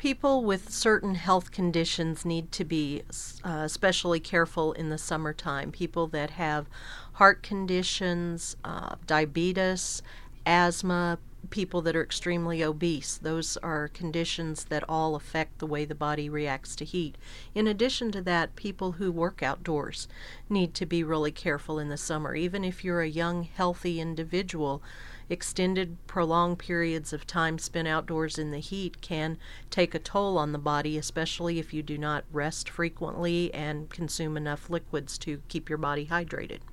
People with certain health conditions need to be especially careful in the summertime. People that have heart conditions, diabetes, asthma, people that are extremely obese. Those are conditions that all affect the way the body reacts to heat. In addition to that, people who work outdoors need to be really careful in the summer. Even if you're a young, healthy individual, extended, prolonged periods of time spent outdoors in the heat can take a toll on the body, especially if you do not rest frequently and consume enough liquids to keep your body hydrated.